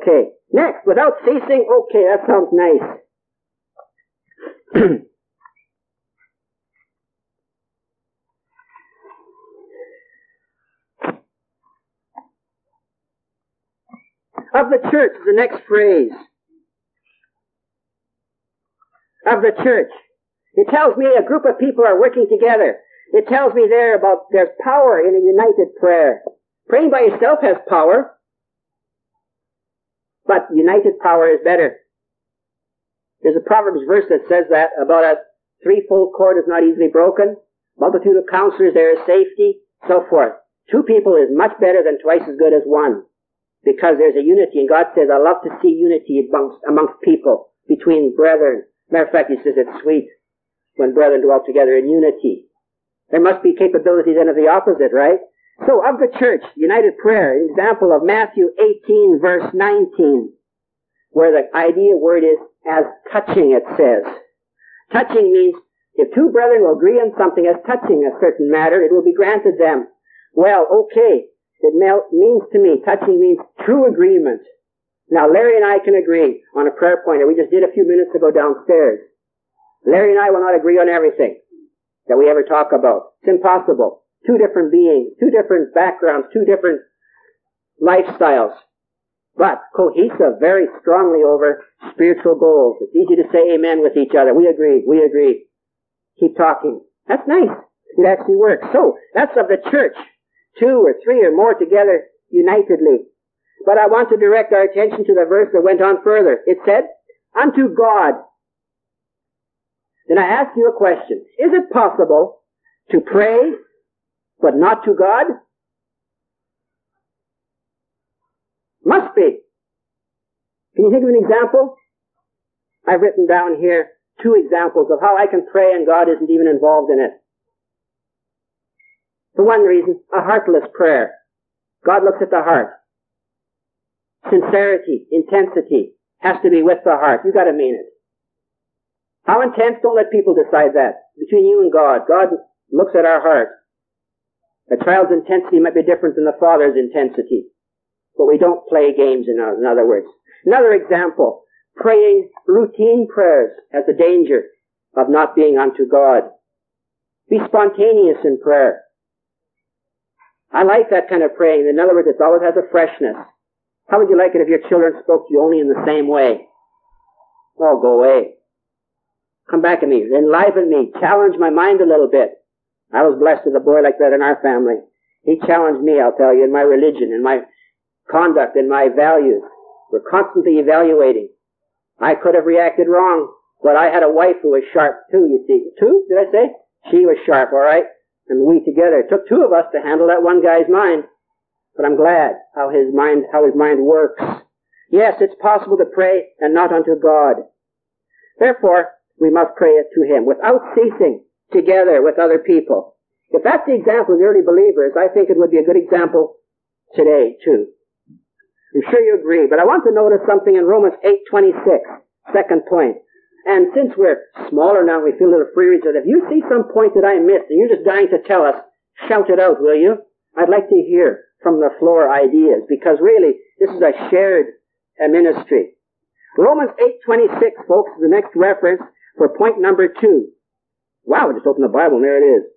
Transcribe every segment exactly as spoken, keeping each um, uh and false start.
Okay. Next, without ceasing. Okay, that sounds nice. Of the church is the next phrase. Of the church. It tells me a group of people are working together. It tells me there about there's power in a united prayer. Praying by yourself has power, but united power is better. There's a Proverbs verse that says that about a threefold cord is not easily broken. Multitude of counselors, there is safety, so forth. Two people is much better than twice as good as one, because there's a unity, and God says, I love to see unity amongst, amongst people, between brethren. Matter of fact, he says it's sweet when brethren dwell together in unity. There must be capability then of the opposite, right? So, of the church, united prayer, an example of Matthew eighteen, verse nineteen, where the idea word is as touching, it says. Touching means, if two brethren will agree on something as touching a certain matter, it will be granted them. Well, okay, it means to me, touching means true agreement. Now, Larry and I can agree on a prayer point that we just did a few minutes ago downstairs. Larry and I will not agree on everything that we ever talk about. It's impossible. Two different beings, two different backgrounds, two different lifestyles, but cohesive very strongly over spiritual goals. It's easy to say amen with each other. We agree, we agree. Keep talking. That's nice. It actually works. So, that's of the church. Two or three or more together unitedly. But I want to direct our attention to the verse that went on further. It said, unto God. Then I ask you a question. Is it possible to pray but not to God? Must be. Can you think of an example? I've written down here two examples of how I can pray and God isn't even involved in it. For one reason, a heartless prayer. God looks at the heart. Sincerity, intensity has to be with the heart. You've got to mean it. How intense? Don't let people decide that. Between you and God. God looks at our heart. A child's intensity might be different than the father's intensity. But we don't play games, in other words. Another example. Praying routine prayers has the danger of not being unto God. Be spontaneous in prayer. I like that kind of praying. In other words, it always has a freshness. How would you like it if your children spoke to you only in the same way? Oh, go away. Come back at me. Enliven me. Challenge my mind a little bit. I was blessed with a boy like that in our family. He challenged me, I'll tell you, in my religion, in my conduct, in my values. We're constantly evaluating. I could have reacted wrong, but I had a wife who was sharp too, you see. Two, did I say? She was sharp, all right? And we together. It took two of us to handle that one guy's mind. But I'm glad how his mind, how his mind works. Yes, it's possible to pray and not unto God. Therefore, we must pray it to Him without ceasing, together with other people. If that's the example of the early believers, I think it would be a good example today, too. I'm sure you agree, but I want to notice something in Romans eight twenty-six, second point. And since we're smaller now, we feel a little free, so if you see some point that I missed and you're just dying to tell us, shout it out, will you? I'd like to hear from the floor ideas, because really, this is a shared uh, ministry. Romans eight twenty-six, folks, is the next reference for point number two. Wow, I just opened the Bible and there it is.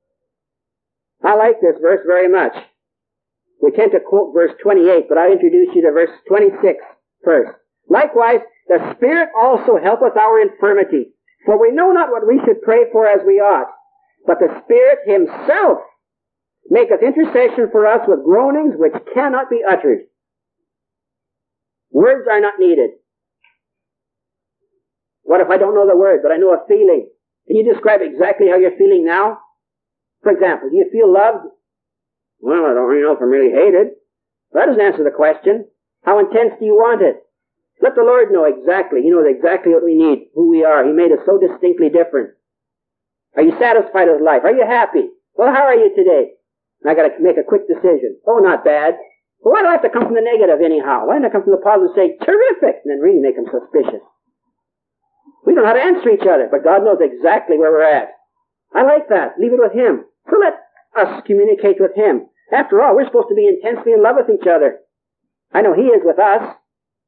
I like this verse very much. We tend to quote verse twenty-eight, but I'll introduce you to verse twenty-six first. Likewise, the Spirit also helpeth our infirmity, for we know not what we should pray for as we ought, but the Spirit Himself maketh intercession for us with groanings which cannot be uttered. Words are not needed. What if I don't know the word, but I know a feeling? Can you describe exactly how you're feeling now? For example, do you feel loved? Well, I don't really know if I'm really hated. That doesn't answer the question. How intense do you want it? Let the Lord know exactly. He knows exactly what we need, who we are. He made us so distinctly different. Are you satisfied with life? Are you happy? Well, how are you today? I got to make a quick decision. Oh, not bad. Well, why do I have to come from the negative anyhow? Why don't I come from the positive and say, terrific, and then really make them suspicious? We don't know how to answer each other, but God knows exactly where we're at. I like that. Leave it with Him. So let us communicate with Him. After all, we're supposed to be intensely in love with each other. I know He is with us.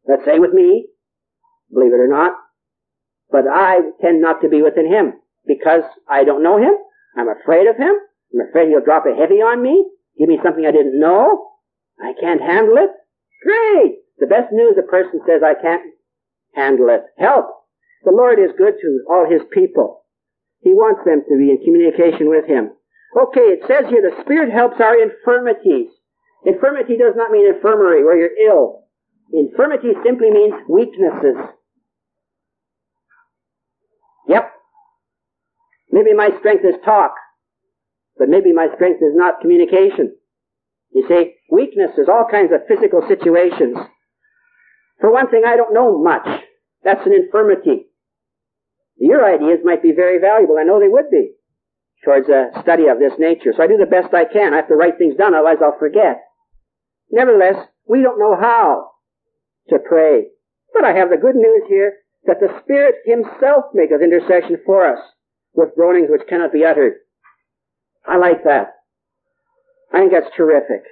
Let's say with me, believe it or not. But I tend not to be within him because I don't know him. I'm afraid of him. I'm afraid he'll drop a heavy on me, give me something I didn't know. I can't handle it. Great! The best news a person says, I can't handle it. Help! The Lord is good to all his people. He wants them to be in communication with him. Okay, it says here, the Spirit helps our infirmities. Infirmity does not mean infirmary, where you're ill. Infirmity simply means weaknesses. Yep. Maybe my strength is talk, but maybe my strength is not communication. You see, weaknesses, all kinds of physical situations. For one thing, I don't know much. That's an infirmity. Your ideas might be very valuable. I know they would be towards a study of this nature. So I do the best I can. I have to write things down, otherwise I'll forget. Nevertheless, we don't know how to pray. But I have the good news here that the Spirit himself maketh intercession for us with groanings which cannot be uttered. I like that. I think that's terrific.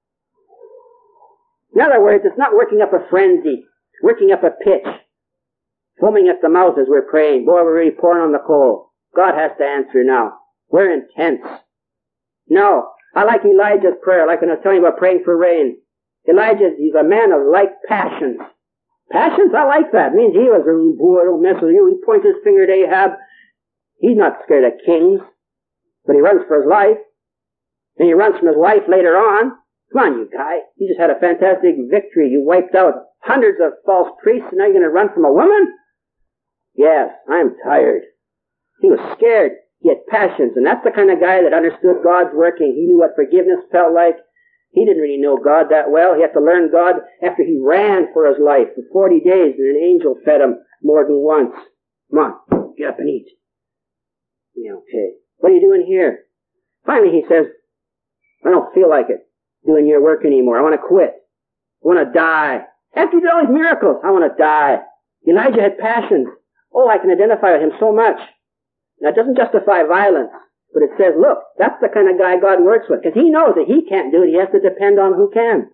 In other words, it's not working up a frenzy, working up a pitch, foaming at the mouth as we're praying. Boy, we're really pouring on the coal. God has to answer now. We're intense. No, I like Elijah's prayer, like when I was telling you about praying for rain. Elijah, he's a man of like passions. Passions? I like that. It means he was, oh boy, don't mess with you. He points his finger at Ahab. He's not scared of kings, but he runs for his life. Then he runs from his wife later on. Come on, you guy. You just had a fantastic victory. You wiped out hundreds of false priests, and now you're going to run from a woman? Yes, I'm tired. He was scared. He had passions, and that's the kind of guy that understood God's working. He knew what forgiveness felt like. He didn't really know God that well. He had to learn God after he ran for his life for forty days, and an angel fed him more than once. Come on, get up and eat. Yeah, okay. What are you doing here? Finally, he says, I don't feel like it, doing your work anymore. I want to quit. I want to die. After you did all these miracles, I want to die. Elijah had passions. Oh, I can identify with him so much. Now, it doesn't justify violence, but it says, look, that's the kind of guy God works with, because he knows that he can't do it. He has to depend on who can.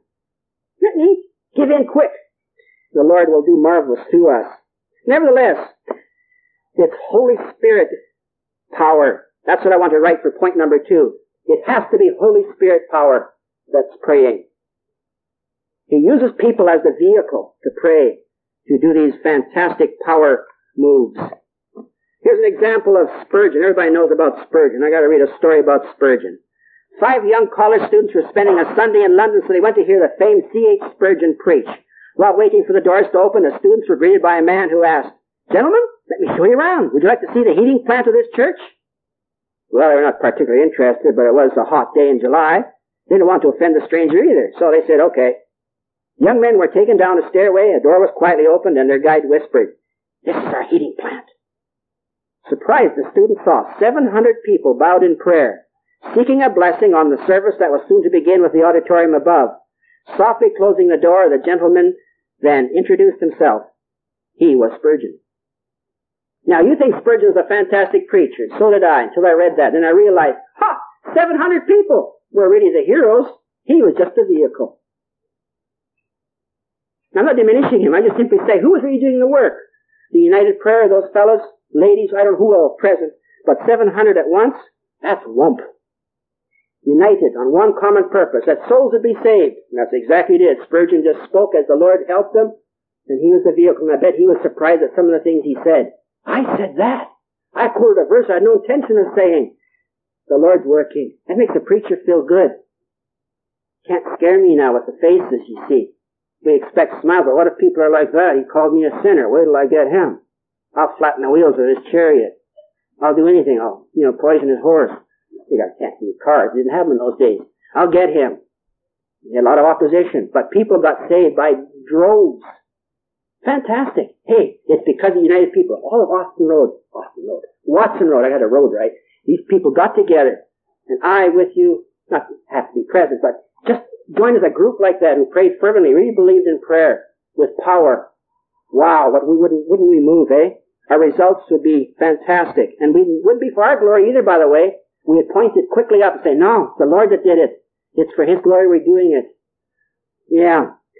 Give in quick. The Lord will do marvelous to us. Nevertheless, it's Holy Spirit power. That's what I want to write for point number two. It has to be Holy Spirit power that's praying. He uses people as the vehicle to pray, to do these fantastic power moves. Here's an example of Spurgeon. Everybody knows about Spurgeon. I got to read a story about Spurgeon. Five young college students were spending a Sunday in London, so they went to hear the famed C H Spurgeon preach. While waiting for the doors to open, the students were greeted by a man who asked, "Gentlemen, let me show you around. Would you like to see the heating plant of this church?" Well, they were not particularly interested, but it was a hot day in July. They didn't want to offend the stranger either, so they said, okay. Young men were taken down a stairway, a door was quietly opened, and their guide whispered, "This is our heating plant." Surprised, the students saw seven hundred people bowed in prayer, seeking a blessing on the service that was soon to begin with the auditorium above. Softly closing the door, the gentleman then introduced himself. He was Spurgeon. Now, you think Spurgeon was a fantastic preacher. So did I, until I read that. Then I realized, ha! seven hundred people were really the heroes. He was just a vehicle. Now, I'm not diminishing him. I just simply say, who was really doing the work? The United Prayer, those fellows, ladies, I don't know who else present, but seven hundred at once? That's wump. United on one common purpose, that souls would be saved. And that's exactly it. Spurgeon just spoke as the Lord helped him, and he was the vehicle. And I bet he was surprised at some of the things he said. I said that. I quoted a verse I had no intention of saying. The Lord's working. That makes the preacher feel good. Can't scare me now with the faces, you see. We expect smiles, but what if people are like that? He called me a sinner. Wait till I get him. I'll flatten the wheels of his chariot. I'll do anything. I'll, you know, poison his horse. You got can't use cars. Didn't have them in those days. I'll get him. He had a lot of opposition, but people got saved by droves. Fantastic. Hey, it's because of the United People. All of Austin Road. Austin Road. Watson Road. I got a road, right? These people got together. And I with you, not have to be present, but just joined as a group like that who prayed fervently, really believed in prayer with power. Wow, what we wouldn't, wouldn't we move, eh? Our results would be fantastic. And we wouldn't be for our glory either, by the way. We would point it quickly up and say, no, it's the Lord that did it. It's for His glory we're doing it. Yeah.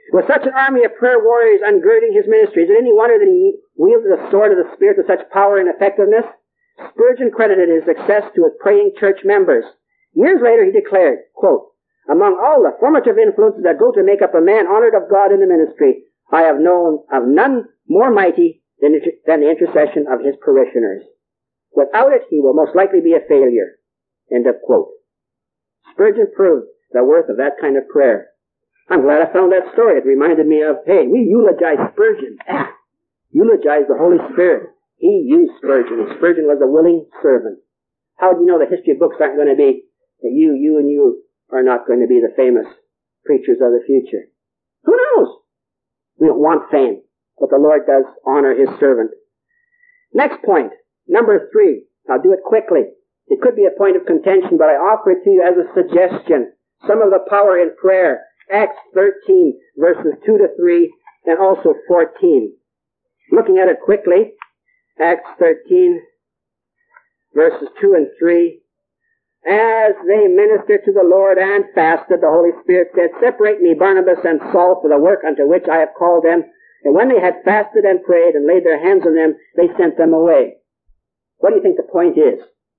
With such an army of prayer warriors ungirding his ministry, is it any wonder that he wielded the sword of the Spirit with such power and effectiveness? Spurgeon credited his success to his praying church members. Years later he declared, quote, "Among all the formative influences that go to make up a man honored of God in the ministry, I have known of none more mighty than, than the intercession of his parishioners. Without it, he will most likely be a failure." End of quote. Spurgeon proved the worth of that kind of prayer. I'm glad I found that story. It reminded me of, hey, we eulogize Spurgeon. Ah, eulogize the Holy Spirit. He used Spurgeon, and Spurgeon was a willing servant. How do you know the history books aren't going to be that you, you, and you are not going to be the famous preachers of the future? Who knows? We don't want fame, but the Lord does honor his servant. Next point, number three. I'll do it quickly. It could be a point of contention, but I offer it to you as a suggestion. Some of the power in prayer. Acts thirteen, verses two to three, and also fourteen. Looking at it quickly, Acts thirteen, verses two and three. As they ministered to the Lord and fasted, the Holy Spirit said, "Separate me Barnabas and Saul for the work unto which I have called them." And when they had fasted and prayed and laid their hands on them, they sent them away. What do you think the point is?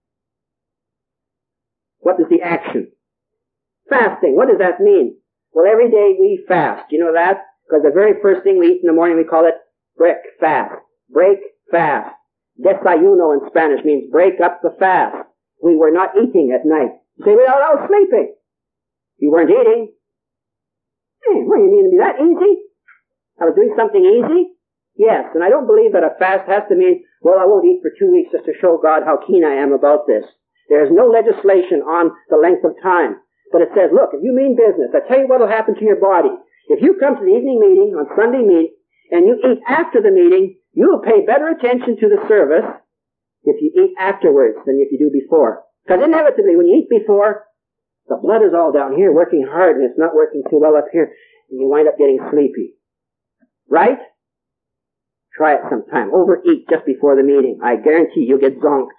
What is the action? Fasting. What does that mean? Well, every day we fast. You know that? Because the very first thing we eat in the morning, we call it break fast. Break fast. Desayuno in Spanish means break up the fast. We were not eating at night. You say, well, I was sleeping. You weren't eating. Hey, what do you mean to be that easy? I was doing something easy? Yes, and I don't believe that a fast has to mean, well, I won't eat for two weeks just to show God how keen I am about this. There is no legislation on the length of time. But it says, look, if you mean business, I tell you what will happen to your body. If you come to the evening meeting on Sunday meet and you eat after the meeting, you will pay better attention to the service if you eat afterwards than if you do before. Because inevitably, when you eat before, the blood is all down here working hard and it's not working too well up here, and you wind up getting sleepy. Right? Try it sometime. Overeat just before the meeting. I guarantee you'll get zonked.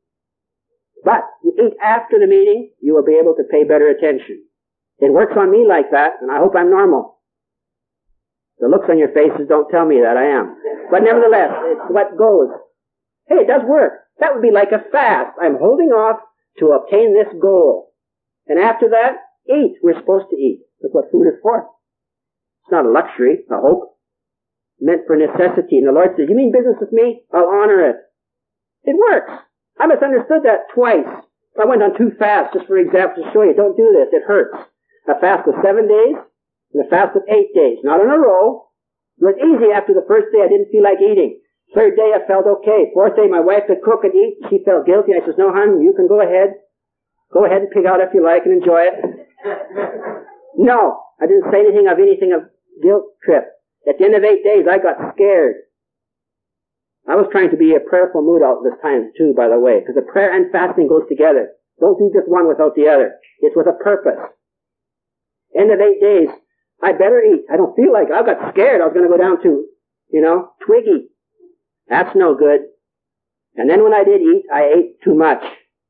But you eat after the meeting, you will be able to pay better attention. It works on me like that, and I hope I'm normal. The looks on your faces don't tell me that I am. But nevertheless, it's what goes. Hey, it does work. That would be like a fast. I'm holding off to obtain this goal. And after that, eat. We're supposed to eat. That's what food is for. It's not a luxury, a hope. Meant for necessity. And the Lord says, you mean business with me? I'll honor it. It works. I misunderstood that twice. I went on too fast, just for example, to show you. Don't do this. It hurts. A fast of seven days and a fast of eight days. Not in a row. It was easy after the first day. I didn't feel like eating. Third day, I felt okay. Fourth day, my wife could cook and eat. She felt guilty. I says, no, hon, you can go ahead. Go ahead and pig out if you like and enjoy it. No, I didn't say anything of anything of guilt trip. At the end of eight days, I got scared. I was trying to be a prayerful mood out this time too, by the way, because the prayer and fasting goes together. Don't do just one without the other. It's with a purpose. End of eight days, I better eat. I don't feel like it. I got scared. I was going to go down to, you know, Twiggy. That's no good. And then when I did eat, I ate too much.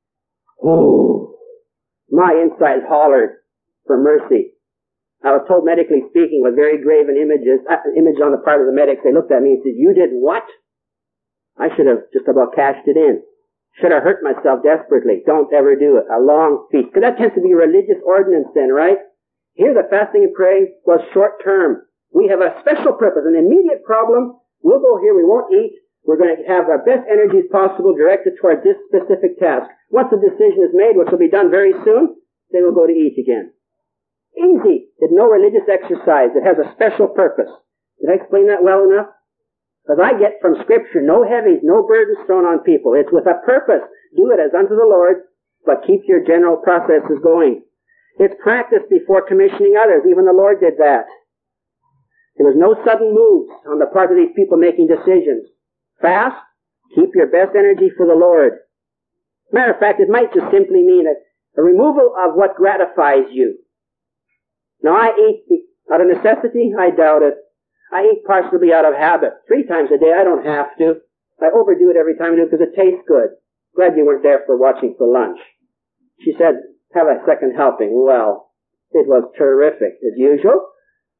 Oh, my insides hollered for mercy. I was told, medically speaking, with very graven images, uh, image on the part of the medics. They looked at me and said, you did what? I should have just about cashed it in. Should have hurt myself desperately. Don't ever do it. A long feast. Because that tends to be a religious ordinance then, right? Here the fasting and praying was short term. We have a special purpose, an immediate problem. We'll go here, we won't eat. We're going to have our best energies possible directed towards this specific task. Once the decision is made, which will be done very soon, then we'll go to eat again. Easy. It's no religious exercise. It has a special purpose. Did I explain that well enough? Because I get from Scripture no heavies, no burdens thrown on people. It's with a purpose. Do it as unto the Lord, but keep your general processes going. It's practiced before commissioning others. Even the Lord did that. There was no sudden moves on the part of these people making decisions. Fast, keep your best energy for the Lord. Matter of fact, it might just simply mean a, a removal of what gratifies you. Now, I eat out of necessity. I doubt it. I eat partially out of habit. Three times a day, I don't have to. I overdo it every time I do it because it tastes good. Glad you weren't there for watching for lunch. She said, have a second helping. Well, it was terrific, as usual.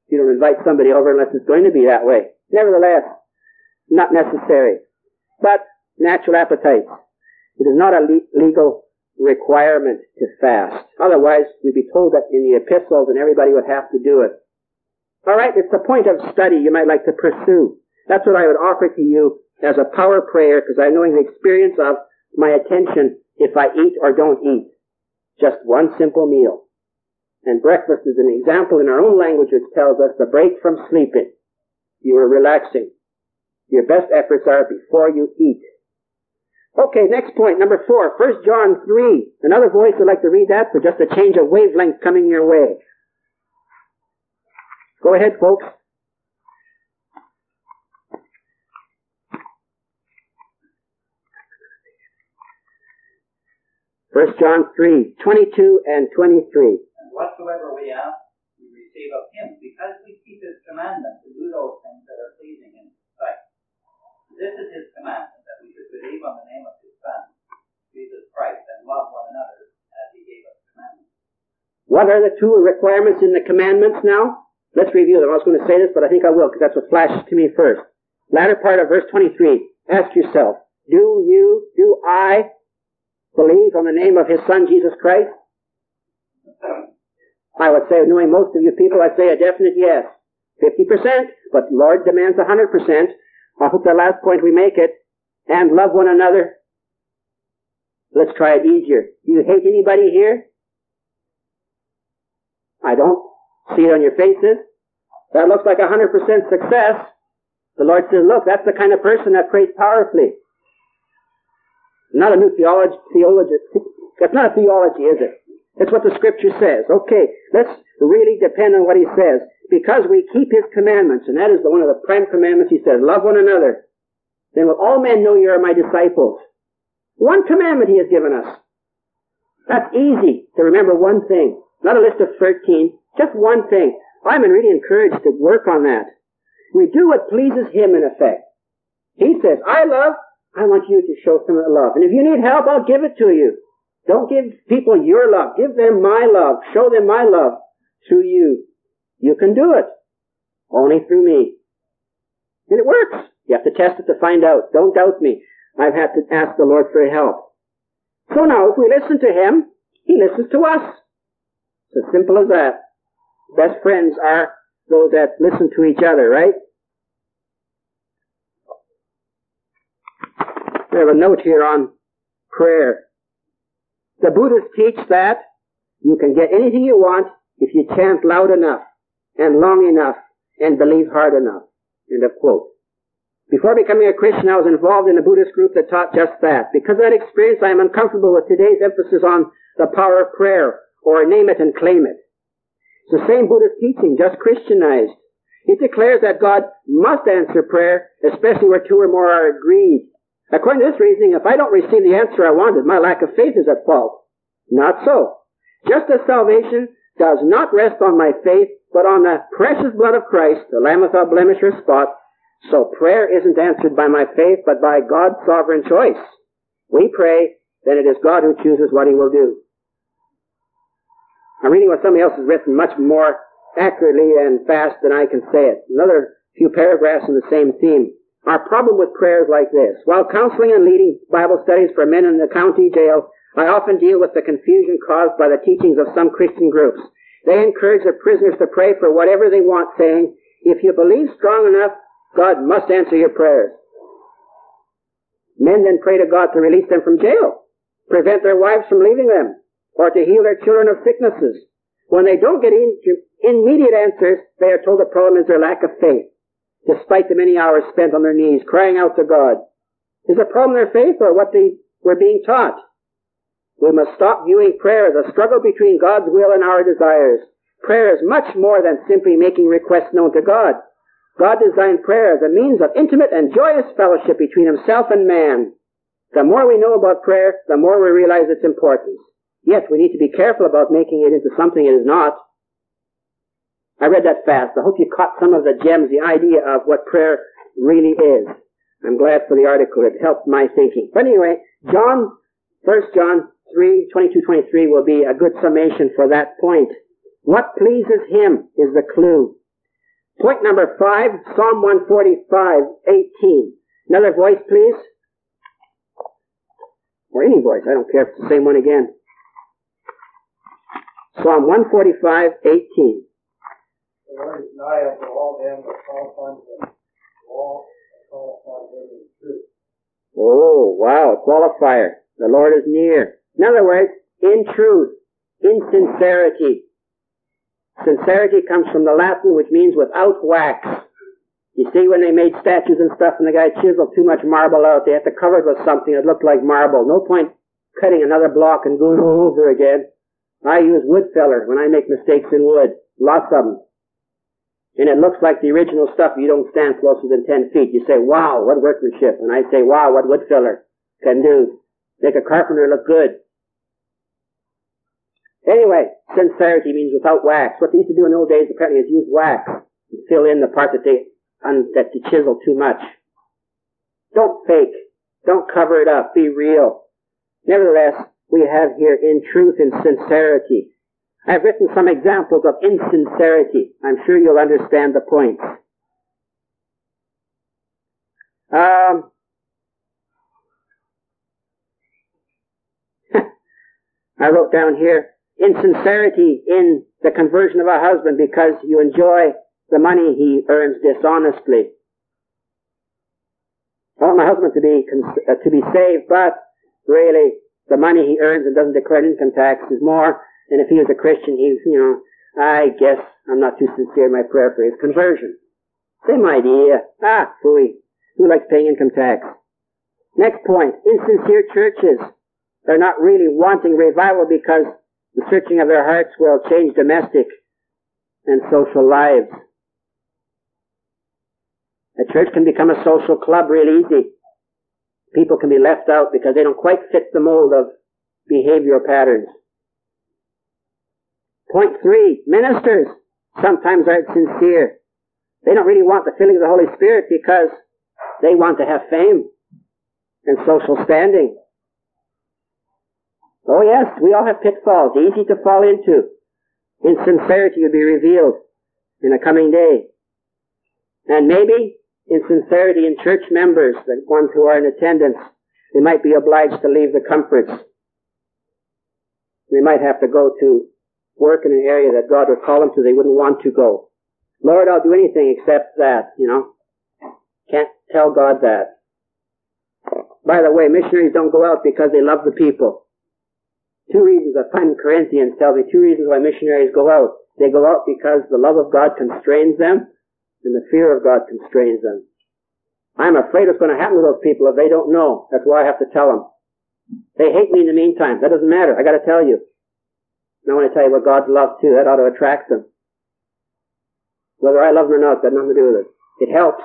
You don't invite somebody over unless it's going to be that way. Nevertheless, not necessary. But natural appetites. It is not a le- legal requirement to fast. Otherwise, we'd be told that in the epistles and everybody would have to do it. All right, it's a point of study you might like to pursue. That's what I would offer to you as a power prayer, because I know the experience of my attention if I eat or don't eat. Just one simple meal. And breakfast is an example in our own language which tells us the break from sleeping. You are relaxing. Your best efforts are before you eat. Okay, next point, number four, First John three. Another voice would like to read that for just a change of wavelength coming your way. Go ahead, folks. First John three, twenty-two and twenty-three. And whatsoever we ask, we receive of him, because we keep his commandments to do those things that are pleasing in his sight. This is his commandment, that we should believe on the name of his Son, Jesus Christ, and love one another as he gave us commandments. What are the two requirements in the commandments now? Let's review them. I was going to say this, but I think I will, because that's what flashes to me first. Latter part of verse twenty-three. Ask yourself, do you, do I believe on the name of his Son, Jesus Christ? I would say, knowing most of you people, I'd say a definite yes. fifty percent, but the Lord demands one hundred percent. I hope the last point we make it. And love one another. Let's try it easier. Do you hate anybody here? I don't see it on your faces. That looks like one hundred percent success. The Lord says, look, that's the kind of person that prays powerfully. Not a new theology, theology. That's not a theology, is it? It's what the Scripture says. Okay, let's really depend on what he says. Because we keep his commandments, and that is the, one of the prime commandments, he says, love one another. Then will all men know you are my disciples. One commandment he has given us. That's easy to remember one thing. Not a list of thirteen, just one thing. I'm really encouraged to work on that. We do what pleases him in effect. He says, I love, I want you to show some love. And if you need help, I'll give it to you. Don't give people your love. Give them my love. Show them my love through you. You can do it. Only through me. And it works. You have to test it to find out. Don't doubt me. I've had to ask the Lord for help. So now, if we listen to him, he listens to us. It's as simple as that. Best friends are those that listen to each other, right? We have a note here on prayer. The Buddhists teach that you can get anything you want if you chant loud enough and long enough and believe hard enough. End of quote. Before becoming a Christian, I was involved in a Buddhist group that taught just that. Because of that experience, I am uncomfortable with today's emphasis on the power of prayer, or name it and claim it. It's the same Buddhist teaching, just Christianized. It declares that God must answer prayer, especially where two or more are agreed. According to this reasoning, if I don't receive the answer I wanted, my lack of faith is at fault. Not so. Just as salvation does not rest on my faith, but on the precious blood of Christ, the Lamb without blemish or spot, so prayer isn't answered by my faith, but by God's sovereign choice. We pray, then it is God who chooses what he will do. I'm reading what somebody else has written much more accurately and fast than I can say it. Another few paragraphs in the same theme. Our problem with prayer is like this. While counseling and leading Bible studies for men in the county jail, I often deal with the confusion caused by the teachings of some Christian groups. They encourage their prisoners to pray for whatever they want, saying, if you believe strong enough, God must answer your prayers. Men then pray to God to release them from jail, prevent their wives from leaving them, or to heal their children of sicknesses. When they don't get immediate answers, they are told the problem is their lack of faith, despite the many hours spent on their knees, crying out to God. Is the problem their faith or what they were being taught? We must stop viewing prayer as a struggle between God's will and our desires. Prayer is much more than simply making requests known to God. God designed prayer as a means of intimate and joyous fellowship between himself and man. The more we know about prayer, the more we realize its importance. Yet we need to be careful about making it into something it is not. I read that fast. I hope you caught some of the gems, the idea of what prayer really is. I'm glad for the article. It helped my thinking. But anyway, John, First John three, twenty-two, twenty-three will be a good summation for that point. What pleases him is the clue. Point number five, Psalm one forty-five, eighteen. Another voice, please. Or any voice, I don't care if it's the same one again. Psalm one forty-five, eighteen. The Lord is nigh unto all them that call upon him, all that call upon him in truth. Oh, wow, qualifier. The Lord is near. In other words, in truth, in sincerity. Sincerity comes from the Latin, which means without wax. You see, when they made statues and stuff and the guy chiseled too much marble out, they had to cover it with something that looked like marble. No point cutting another block and going over again. I use wood filler when I make mistakes in wood. Lots of them. And it looks like the original stuff. You don't stand closer than ten feet. You say, wow, what workmanship. And I say, wow, what wood filler can do. Make a carpenter look good. Anyway, sincerity means without wax. What they used to do in the old days apparently is use wax to fill in the part that they, un, that they chisel too much. Don't fake. Don't cover it up. Be real. Nevertheless, we have here in truth and sincerity. I've written some examples of insincerity. I'm sure you'll understand the point. Um, I wrote down here, insincerity in the conversion of a husband because you enjoy the money he earns dishonestly. I want my husband to be uh, to be saved, but really the money he earns and doesn't declare income tax is more than if he was a Christian. He's, you know, I guess I'm not too sincere in my prayer for his conversion. Same idea. Ah, phooey. Who likes paying income tax? Next point, insincere churches. They're not really wanting revival because the searching of their hearts will change domestic and social lives. A church can become a social club real easy. People can be left out because they don't quite fit the mold of behavioral patterns. Point three, ministers sometimes aren't sincere. They don't really want the filling of the Holy Spirit because they want to have fame and social standing. Oh yes, we all have pitfalls, easy to fall into. Insincerity will be revealed in a coming day. And maybe insincerity in church members, the ones who are in attendance, they might be obliged to leave the comforts. They might have to go to work in an area that God would call them to they wouldn't want to go. Lord, I'll do anything except that, you know. Can't tell God that. By the way, missionaries don't go out because they love the people. Two reasons, I find in Corinthians tells me two reasons why missionaries go out. They go out because the love of God constrains them and the fear of God constrains them. I'm afraid what's going to happen to those people if they don't know. That's why I have to tell them. They hate me in the meantime. That doesn't matter. I got to tell you. And I want to tell you what God's love too. That ought to attract them. Whether I love them or not, it's got nothing to do with it. It helps.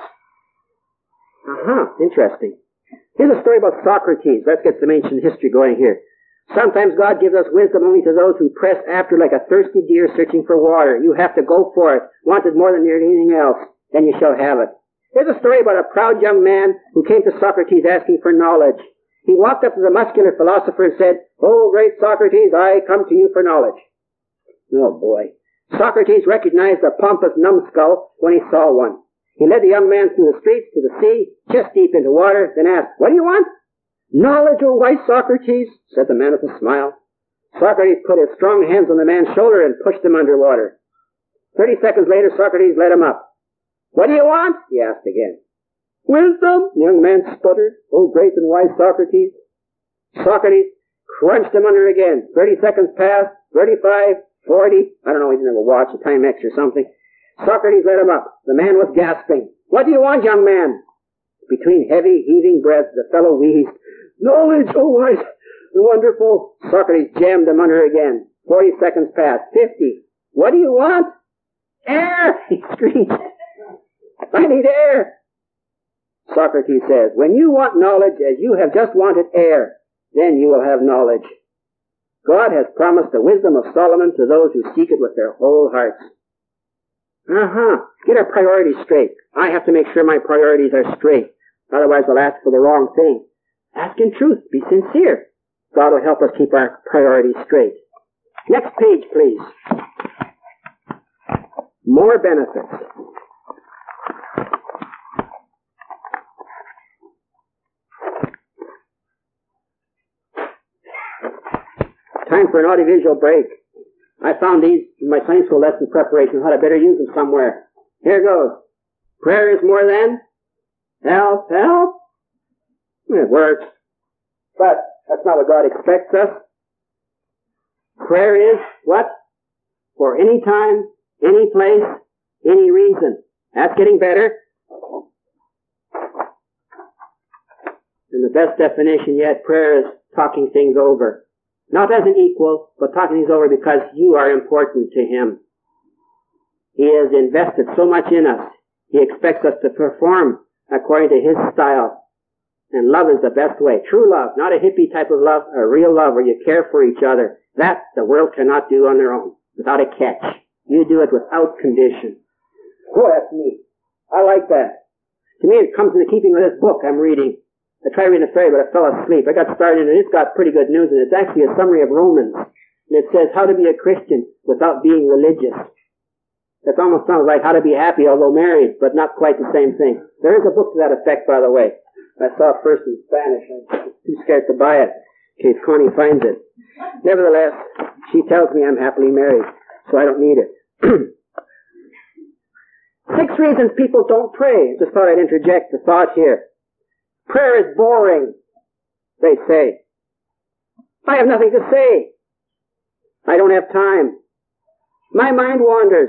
Uh-huh. Interesting. Here's a story about Socrates. Let's get some ancient history going here. Sometimes God gives us wisdom only to those who press after like a thirsty deer searching for water. You have to go for it. Want it more than nearly anything else. Then you shall have it. Here's a story about a proud young man who came to Socrates asking for knowledge. He walked up to the muscular philosopher and said, "Oh, great Socrates, I come to you for knowledge." Oh, boy. Socrates recognized a pompous numbskull when he saw one. He led the young man through the streets to the sea, chest deep into water, then asked, "What do you want?" "Knowledge, O wise Socrates," said the man with a smile. Socrates put his strong hands on the man's shoulder and pushed him underwater. Thirty seconds later, Socrates let him up. "What do you want?" he asked again. "Wisdom," the young man sputtered. "Oh, great and wise Socrates." Socrates crunched him under again. Thirty seconds passed, thirty-five, forty. I don't know, he didn't have a watch, a Timex or something. Socrates let him up. The man was gasping. "What do you want, young man?" Between heavy, heaving breaths, the fellow wheezed. "Knowledge, oh wise and wonderful." Socrates jammed him under again. Forty seconds passed. Fifty. "What do you want?" "Air!" he screamed. "I need air." Socrates says, "When you want knowledge as you have just wanted air, then you will have knowledge. God has promised the wisdom of Solomon to those who seek it with their whole hearts." Uh-huh. Get our priorities straight. I have to make sure my priorities are straight. Otherwise I'll ask for the wrong thing. Ask in truth. Be sincere. God will help us keep our priorities straight. Next page, please. More benefits. Time for an audiovisual break. I found these in my Sunday school lesson preparation. I thought I better use them somewhere. Here goes. Prayer is more than help, help. It works. But that's not what God expects us. Prayer is what? For any time, any place, any reason. That's getting better. And the best definition yet, prayer is talking things over. Not as an equal, but talking things over because you are important to Him. He has invested so much in us. He expects us to perform according to His style. And love is the best way. True love, not a hippie type of love, a real love where you care for each other. That the world cannot do on their own, without a catch. You do it without condition. Boy, that's neat. I like that. To me, it comes into keeping with this book I'm reading. I tried reading the fairy, but I fell asleep. I got started, and it's got pretty good news, and it's actually a summary of Romans. And it says how to be a Christian without being religious. That almost sounds like how to be happy, although married, but not quite the same thing. There is a book to that effect, by the way. I saw it first in Spanish. I'm too scared to buy it in case Connie finds it. Nevertheless, she tells me I'm happily married, so I don't need it. Six reasons people don't pray. Just thought I'd interject the thought here. Prayer is boring, they say. I have nothing to say. I don't have time. My mind wanders.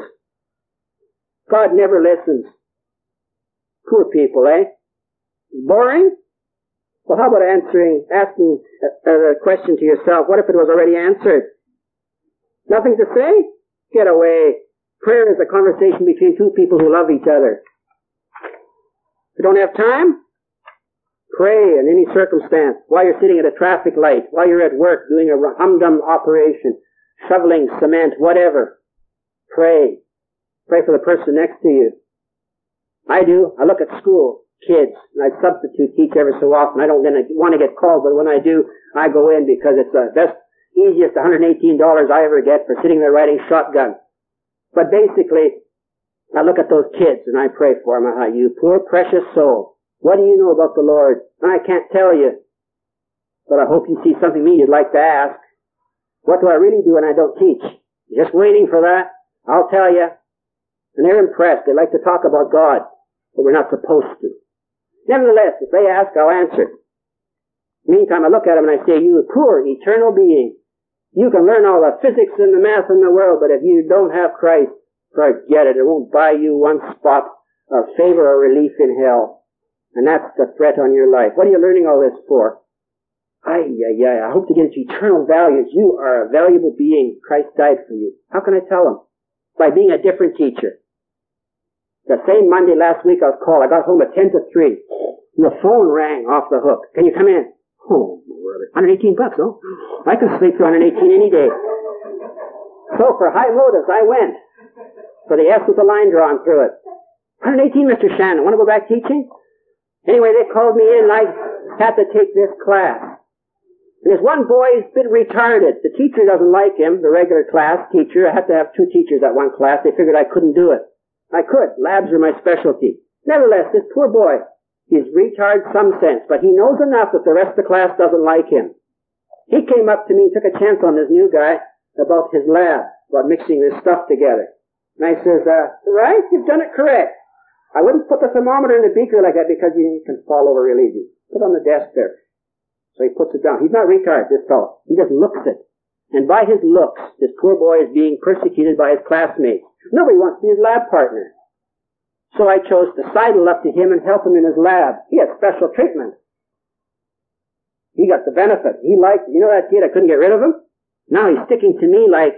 God never listens. Poor people, eh? Boring? Well, how about answering, asking a, a question to yourself? What if it was already answered? Nothing to say? Get away. Prayer is a conversation between two people who love each other. You don't have time? Pray in any circumstance. While you're sitting at a traffic light, while you're at work doing a humdrum operation, shoveling cement, whatever. Pray. Pray for the person next to you. I do. I look at school kids, and I substitute teach every so often. I don't want to get called, but when I do, I go in because it's the best, easiest one hundred eighteen dollars I ever get for sitting there riding shotgun. But basically, I look at those kids and I pray for them. Ah, you poor precious soul. What do you know about the Lord? I can't tell you. But I hope you see something in me you'd like to ask. What do I really do when I don't teach? Just waiting for that? I'll tell you. And they're impressed. They like to talk about God, but we're not supposed to. Nevertheless, if they ask, I'll answer. Meantime, I look at them and I say, you poor eternal being. You can learn all the physics and the math in the world, but if you don't have Christ, forget it. It won't buy you one spot of favor or relief in hell. And that's the threat on your life. What are you learning all this for? Ay, ay, ay, I hope to get into eternal values. You are a valuable being. Christ died for you. How can I tell them? By being a different teacher. The same Monday last week I was called. I got home at ten to three. And the phone rang off the hook. Can you come in? Oh, brother. one hundred eighteen bucks, oh? I can sleep for one hundred eighteen any day. So for high motives, I went. For the S with the line drawn through it. one hundred eighteen, Mister Shannon. Want to go back teaching? Anyway, they called me in and I had to take this class. And there's one boy who's a bit retarded. The teacher doesn't like him, the regular class teacher. I had to have two teachers at one class. They figured I couldn't do it. I could. Labs are my specialty. Nevertheless, this poor boy, he's retarded some sense, but he knows enough that the rest of the class doesn't like him. He came up to me and took a chance on this new guy about his lab, about mixing this stuff together. And I says, uh, right, you've done it correct. I wouldn't put the thermometer in the beaker like that because you can fall over real easy. Put it on the desk there. So he puts it down. He's not retarded, this fellow. He just looks it. And by his looks, this poor boy is being persecuted by his classmates. Nobody wants to be his lab partner. So I chose to sidle up to him and help him in his lab. He had special treatment. He got the benefit. He liked it. You know that kid, I couldn't get rid of him? Now he's sticking to me like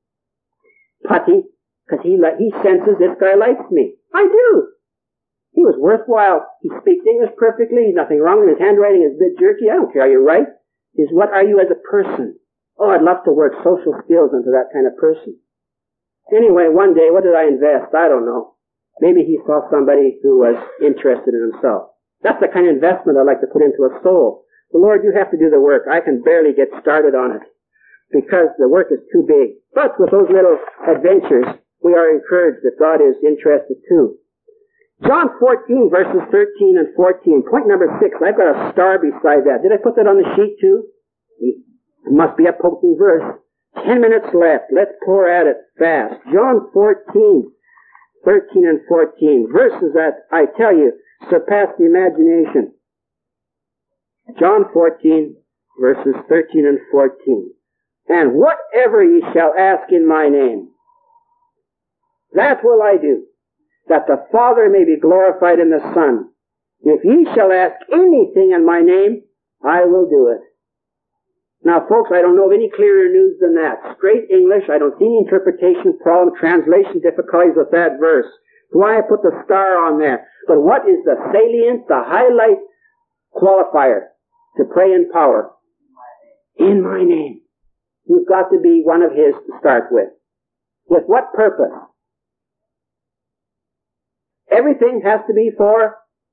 putty, because he, he senses this guy likes me. I do. He was worthwhile. He speaks English perfectly. There's nothing wrong with his handwriting. Is a bit jerky. I don't care. Are you right? Is what are you as a person? Oh, I'd love to work social skills into that kind of person. Anyway, one day, what did I invest? I don't know. Maybe he saw somebody who was interested in himself. That's the kind of investment I'd like to put into a soul. The Lord, you have to do the work. I can barely get started on it because the work is too big. But with those little adventures, we are encouraged that God is interested too. John fourteen, verses thirteen and fourteen. Point number six. I've got a star beside that. Did I put that on the sheet too? It must be a potent verse. Ten minutes left. Let's pour at it fast. John fourteen, thirteen and fourteen. Verses that, I tell you, surpass the imagination. John fourteen, verses thirteen and fourteen. And whatever ye shall ask in my name, that will I do, that the Father may be glorified in the Son. If ye shall ask anything in my name, I will do it. Now, folks, I don't know of any clearer news than that. Straight English. I don't see any interpretation problem, translation difficulties with that verse. That's why I put the star on there. But what is the salient, the highlight qualifier to pray in power? In my name. You've got to be one of his to start with. With what purpose? Everything has to be for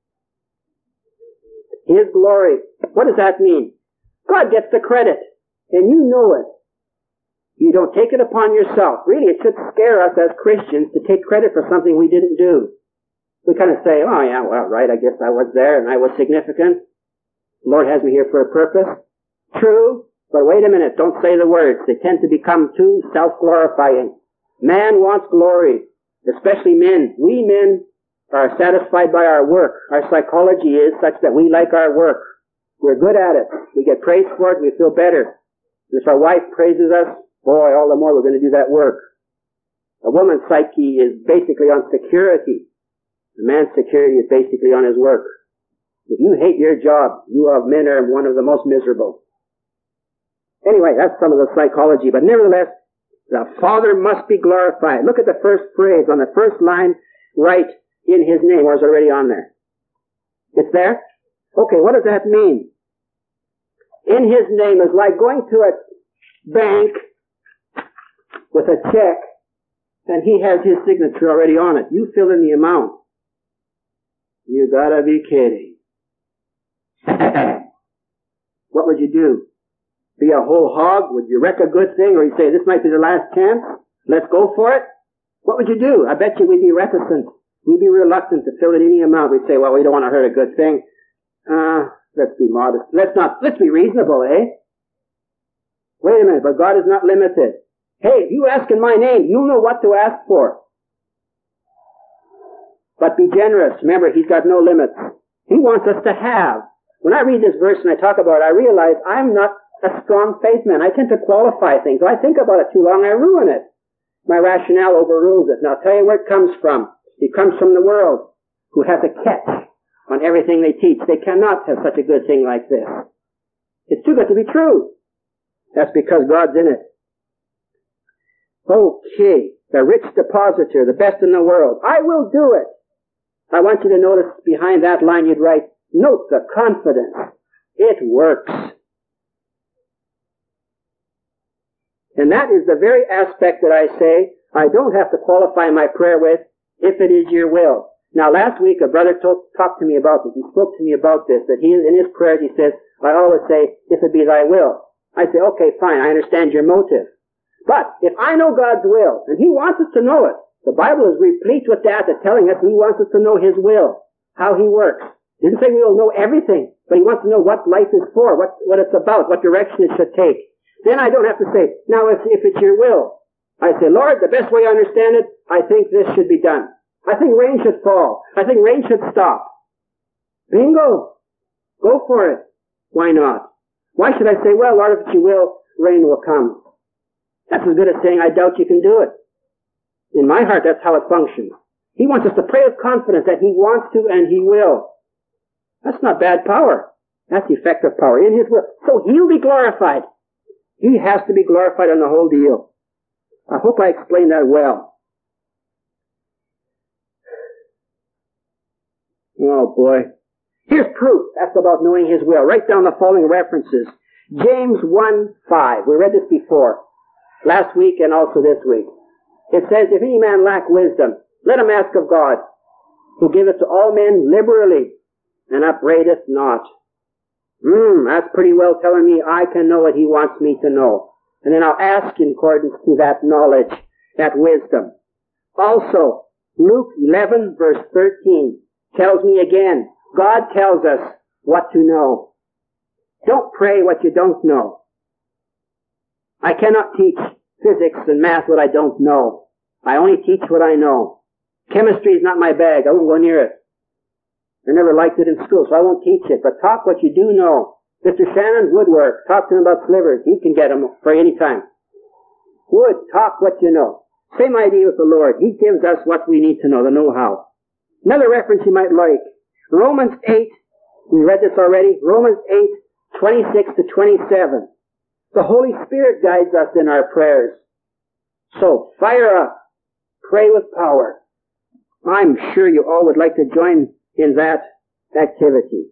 his glory. What does that mean? God gets the credit, and you know it. You don't take it upon yourself. Really, it should scare us as Christians to take credit for something we didn't do. We kind of say, oh yeah, well, right, I guess I was there and I was significant. The Lord has me here for a purpose. True, but wait a minute, don't say the words. They tend to become too self-glorifying. Man wants glory, especially men. We men are satisfied by our work. Our psychology is such that we like our work. We're good at it. We get praised for it. We feel better. If our wife praises us, boy, all the more we're going to do that work. A woman's psyche is basically on security. A man's security is basically on his work. If you hate your job, you of men are one of the most miserable. Anyway, that's some of the psychology. But nevertheless, the Father must be glorified. Look at the first phrase on the first line, right in his name, or is it already on there? It's there? Okay, what does that mean? In his name is like going to a bank with a check, and he has his signature already on it. You fill in the amount. You gotta be kidding. What would you do? Be a whole hog? Would you wreck a good thing? Or you say, this might be the last chance? Let's go for it? What would you do? I bet you we'd be reticent. We'd be reluctant to fill in any amount. We'd say, well, we don't want to hurt a good thing. Uh, let's be modest. Let's not, let's be reasonable, eh? Wait a minute, but God is not limited. Hey, if you ask in my name, you'll know what to ask for. But be generous. Remember, he's got no limits. He wants us to have. When I read this verse and I talk about it, I realize I'm not a strong faith man. I tend to qualify things. If I think about it too long, I ruin it. My rationale overrules it. And I'll tell you where it comes from. It comes from the world, who has a catch on everything they teach. They cannot have such a good thing like this. It's too good to be true. That's because God's in it. Okay. The rich depositor, the best in the world. I will do it. I want you to notice behind that line you'd write, note the confidence. It works. And that is the very aspect that I say I don't have to qualify my prayer with, if it is your will. Now, last week, a brother talk, talked to me about this. He spoke to me about this, that he, in his prayers, he says, I always say, if it be thy will. I say, okay, fine, I understand your motive. But, if I know God's will, and he wants us to know it, the Bible is replete with that, that telling us he wants us to know his will, how he works. He didn't say we'll know everything, but he wants to know what life is for, what, what it's about, what direction it should take. Then I don't have to say, now if, if it's your will. I say, Lord, the best way I understand it, I think this should be done. I think rain should fall. I think rain should stop. Bingo. Go for it. Why not? Why should I say, well, Lord, if it's your will, rain will come? That's as good as saying, I doubt you can do it. In my heart, that's how it functions. He wants us to pray with confidence that he wants to and he will. That's not bad power. That's effective power in his will. So he'll be glorified. He has to be glorified on the whole deal. I hope I explained that well. Oh boy. Here's proof. That's about knowing his will. Write down the following references. James one five. We read this before. Last week and also this week. It says, if any man lack wisdom, let him ask of God, who giveth to all men liberally, and upbraideth not. Hmm, that's pretty well telling me I can know what he wants me to know. And then I'll ask in accordance to that knowledge, that wisdom. Also, Luke eleven verse thirteen tells me again, God tells us what to know. Don't pray what you don't know. I cannot teach physics and math what I don't know. I only teach what I know. Chemistry is not my bag. I won't go near it. I never liked it in school, so I won't teach it. But talk what you do know. Mister Shannon, woodwork. Talk to him about slivers. He can get them for any time. Wood, talk what you know. Same idea with the Lord. He gives us what we need to know, the know-how. Another reference you might like. Romans eight, we read this already. Romans eight, twenty-six to twenty-seven. The Holy Spirit guides us in our prayers. So, fire up. Pray with power. I'm sure you all would like to join in that activity.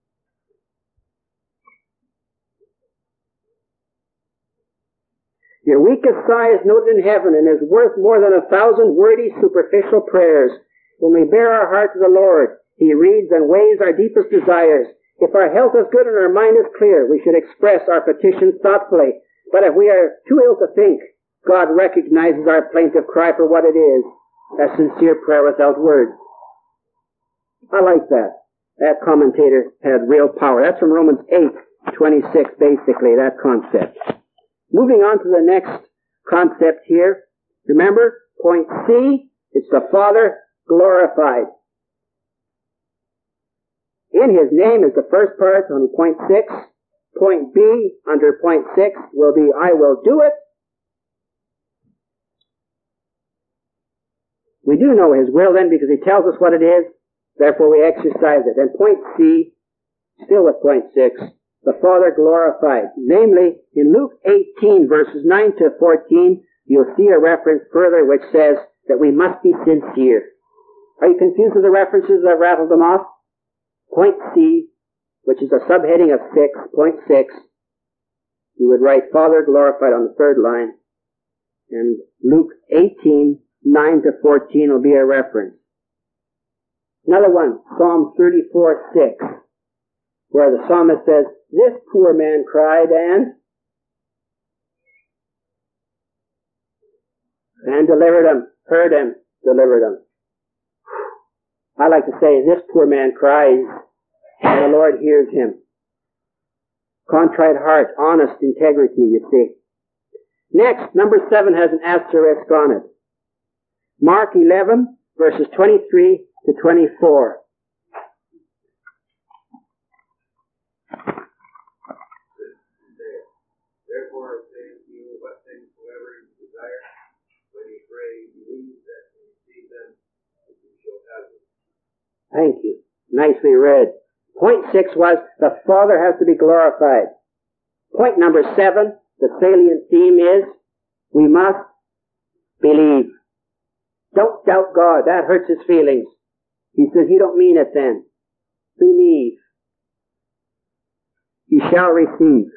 Your weakest sigh is noted in heaven and is worth more than a thousand wordy, superficial prayers. When we bare our heart to the Lord, He reads and weighs our deepest desires. If our health is good and our mind is clear, we should express our petitions thoughtfully. But if we are too ill to think, God recognizes our plaintive cry for what it is, a sincere prayer without words. I like that. That commentator had real power. That's from Romans eight, twenty-six, basically, that concept. Moving on to the next concept here. Remember, point C, it's the Father glorified. In His name is the first part on point six. Point B under point six will be, I will do it. We do know His will then because He tells us what it is. Therefore we exercise it. And point C, still with point six, the Father glorified. Namely, in Luke eighteen, verses nine to fourteen, you'll see a reference further which says that we must be sincere. Are you confused with the references? I've rattled them off. Point C, which is a subheading of six, point six, you would write Father glorified on the third line. And Luke eighteen, nine to fourteen will be a reference. Another one, Psalm thirty-four, six, where the psalmist says, this poor man cried and and delivered him, heard him, delivered him. I like to say, this poor man cries and the Lord hears him. Contrite heart, honest integrity, you see. Next, number seven has an asterisk on it. Mark eleven, verses twenty-three to twenty-four. Therefore, I say unto you, what things soever you desire, when you pray, believe that you receive them, and you shall have them. Thank you. Nicely read. Point six was, the Father has to be glorified. Point number seven, the salient theme is, we must believe. Don't doubt God. That hurts His feelings. He says, you don't mean it then. Believe. You shall receive.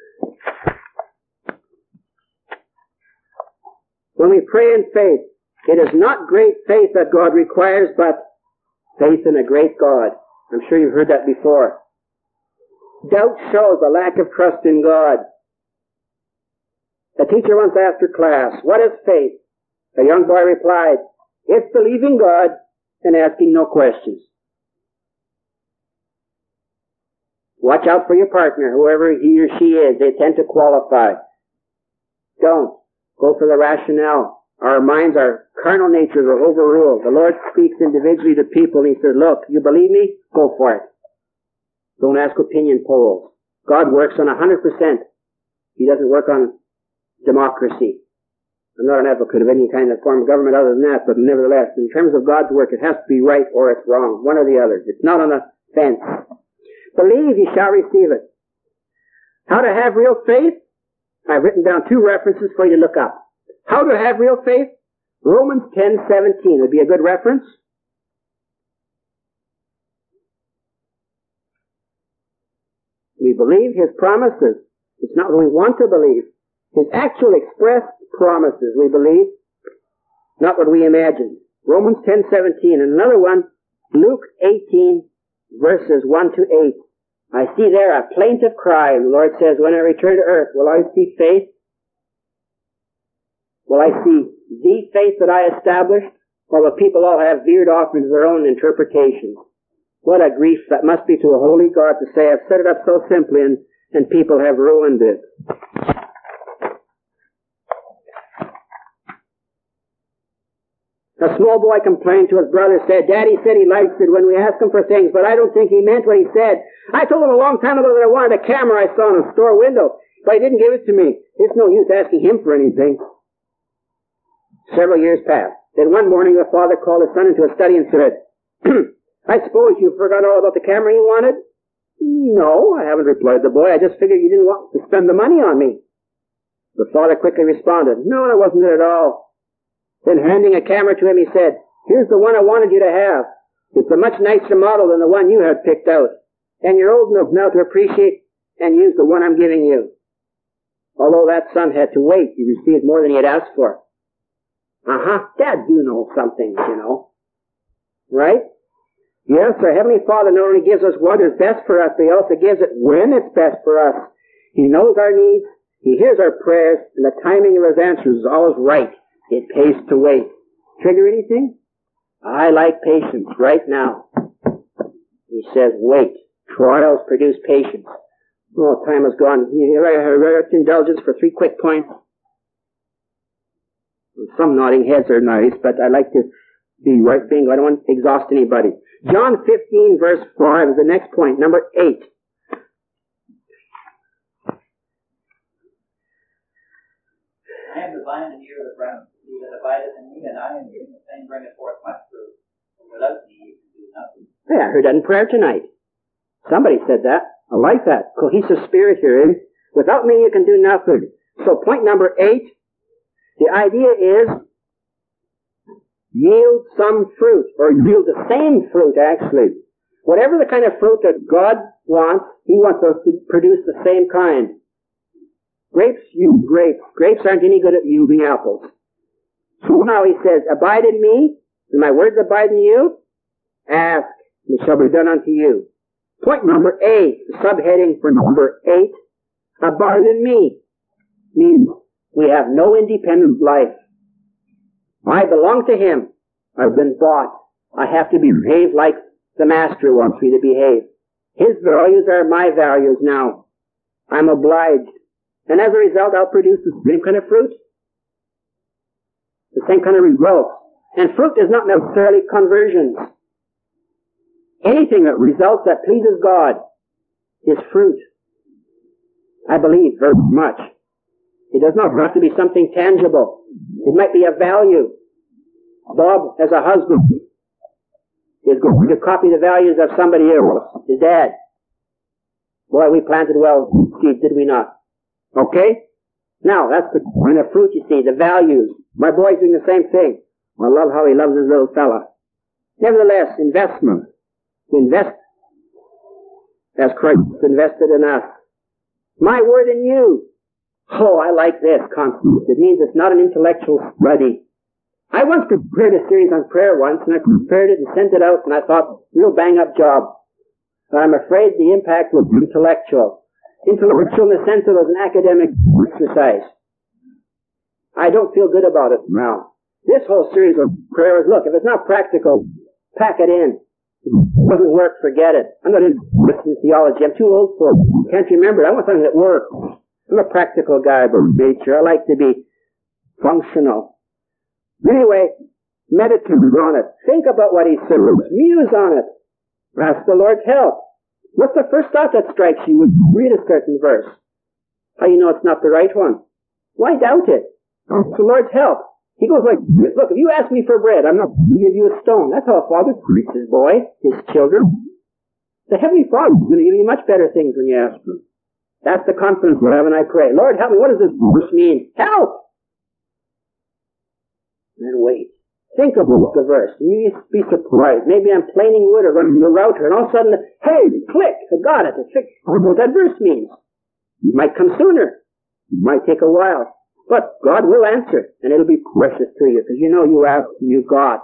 When we pray in faith, it is not great faith that God requires, but faith in a great God. I'm sure you've heard that before. Doubt shows a lack of trust in God. A teacher once asked her class, what is faith? A young boy replied, it's believing God and asking no questions. Watch out for your partner, whoever he or she is. They tend to qualify. Don't. Go for the rationale. Our minds, our carnal natures are overruled. The Lord speaks individually to people and He says, look, you believe me? Go for it. Don't ask opinion polls. God works on one hundred percent. He doesn't work on democracy. I'm not an advocate of any kind of form of government other than that, but nevertheless, in terms of God's work, it has to be right or it's wrong. One or the other. It's not on a fence. Believe, you shall receive it. How to have real faith? I've written down two references for you to look up. How to have real faith? Romans ten seventeen would be a good reference. We believe His promises. It's not what we want to believe. His actual expressed promises we believe, not what we imagine. Romans ten seventeen. And another one, Luke eighteen, verses one to eight. I see there a plaintive cry, and the Lord says, when I return to earth, will I see faith? Will I see the faith that I established? Or will people all have veered off into their own interpretations? What a grief that must be to a holy God to say, I've set it up so simply, and, and people have ruined it. small boy complained to his brother, said, Daddy said he likes it when we ask him for things, but I don't think he meant what he said. I told him a long time ago that I wanted a camera I saw in a store window, but he didn't give it to me. It's no use asking him for anything. Several years passed. Then one morning the father called his son into a study and said, I suppose you forgot all about the camera you wanted? No, I haven't, replied the boy. I just figured you didn't want to spend the money on me. The father quickly responded, No, that wasn't it at all. Then handing a camera to him, he said, Here's the one I wanted you to have. It's a much nicer model than the one you had picked out. And you're old enough now to appreciate and use the one I'm giving you. Although that son had to wait, he received more than he had asked for. Uh-huh, Dad do know something, you know. Right? Yes, our Heavenly Father not only gives us what is best for us, but He also gives it when it's best for us. He knows our needs, He hears our prayers, and the timing of His answers is always right. It pays to wait. Trigger anything? I like patience right now. He says, wait. Trials produce patience. Oh, time has gone. Here, indulgence for three quick points. Some nodding heads are nice, but I like to be right bingo. I don't want to exhaust anybody. John fifteen, verse five is the next point, number eight. I am the vine and you are the branch. He that abideth in me and I in him, the same bringeth forth much fruit. And without me you can do nothing. Hey, I heard that in prayer tonight. Somebody said that. I like that. Cohesive spirit here. Eh? Without me you can do nothing. So point number eight, the idea is yield some fruit, or yield the same fruit actually. Whatever the kind of fruit that God wants, He wants us to produce the same kind. Grapes yield grapes. Grapes aren't any good at yielding apples. So now He says, abide in me, and my words abide in you. Ask, and it shall be done unto you. Point number eight, the subheading for number eight, abide in me, means we have no independent life. I belong to Him. I've been bought. I have to behave like the Master wants me to behave. His values are my values now. I'm obliged. And as a result, I'll produce the same kind of fruit. The same kind of results. And fruit is not necessarily conversions. Anything that results that pleases God is fruit. I believe very much. It does not have to be something tangible. It might be a value. Bob, as a husband, is going to copy the values of somebody else, his dad. Boy, we planted well seeds, did we not? Okay? Now, that's the kind of fruit you see, the values. My boy's doing the same thing. I love how he loves his little fella. Nevertheless, investment. Invest as Christ invested in us. My word in you. Oh, I like this concept. It means it's not an intellectual study. I once prepared a series on prayer once, and I prepared it and sent it out, and I thought, real bang-up job. But I'm afraid the impact was intellectual. Intellectual in the sense that it was an academic exercise. I don't feel good about it now. This whole series of prayers, look, if it's not practical, pack it in. If it doesn't work, forget it. I'm not into theology. I'm too old for it. Can't remember. I want something that works. I'm a practical guy by nature. I like to be functional. Anyway, meditate on it. Think about what He said. Muse on it. Ask the Lord's help. What's the first thought that strikes you when you read a certain verse? How you know it's not the right one? Why doubt it? Ask the Lord's help. He goes like this. Look, if you ask me for bread, I'm not going to give you a stone. That's how a father treats his boy, his children. The Heavenly Father is going to give you much better things when you ask Him. That's the confidence we have when I pray. Lord, help me. What does this verse mean? Help! And then wait. Think about the verse. You used to be surprised. Maybe I'm planing wood or running the router, and all of a sudden, hey, click! I got it. I fixed what that verse means. It might come sooner. It might take a while. But God will answer, and it'll be precious to you, because you know you asked and you got.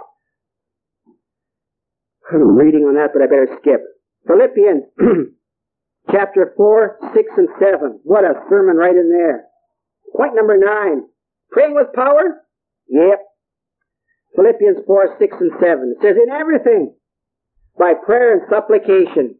I'm reading on that, but I better skip. Philippians chapter four, six, and seven. What a sermon right in there. Point number nine. Praying with power? Yep. Philippians four, six, and seven. It says, in everything, by prayer and supplication,